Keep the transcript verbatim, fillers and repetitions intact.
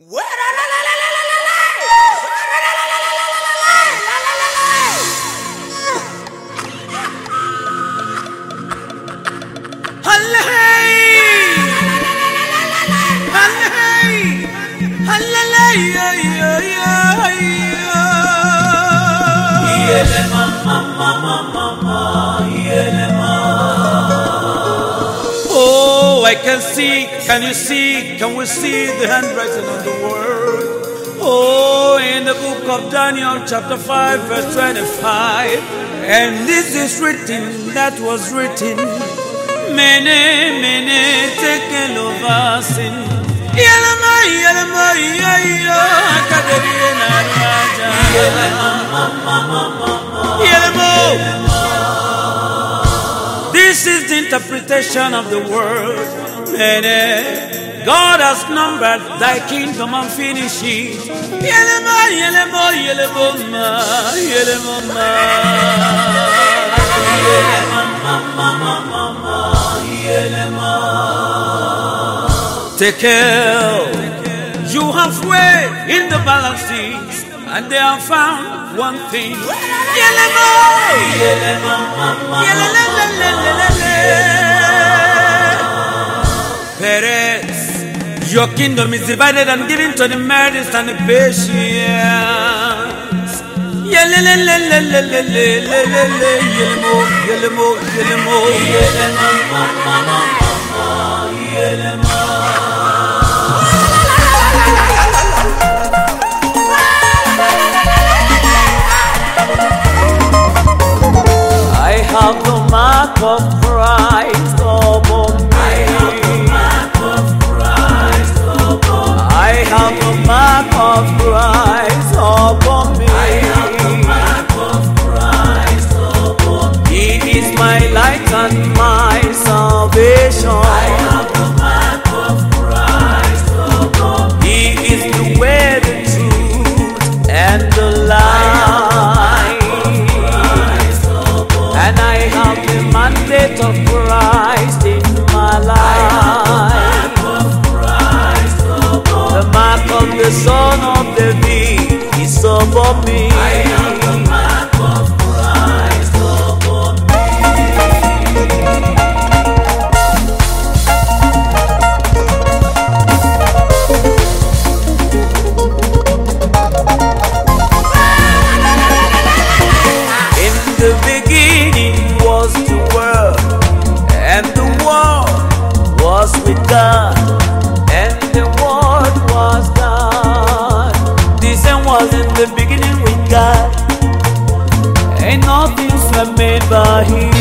Oh, I can see, can you see, can we see the handwriting of the word? Oh, in the book of Daniel chapter five verse twenty-five, and this is written, that was written, mene, mene, taken over sin. Yelema, yelema, yayo, akadebiena raja. Yelemo. This is the interpretation of the word. Mene, God has numbered thy kingdom and finished it. Yelema, yelemo, yelemo, ma, yelemo, ma. Yelema, Tekel, you have weighed in the balances, and they have found one thing. Yelemo, yelemo, yelelelelelele. Perez, your kingdom is divided and given to the merits and the patience. Yelelelelelelele, yelemo, yelemo, yelemo, yelemo. I have the mark of Christ upon me. I have the mark of Christ upon me. I have the mark of Christ upon me. I have the mark of Christ upon me. He is my light and my salvation. I have the mark of Christ upon me. He is the way, the truth, and the life. And I have the mandate of Christ in my life. The mark of the Son of David is above me. I have the mark of Christ above In the beginning was the Word, and the Word was with God, and the Word was God. The same was in the beginning with God, and all things were made by Him.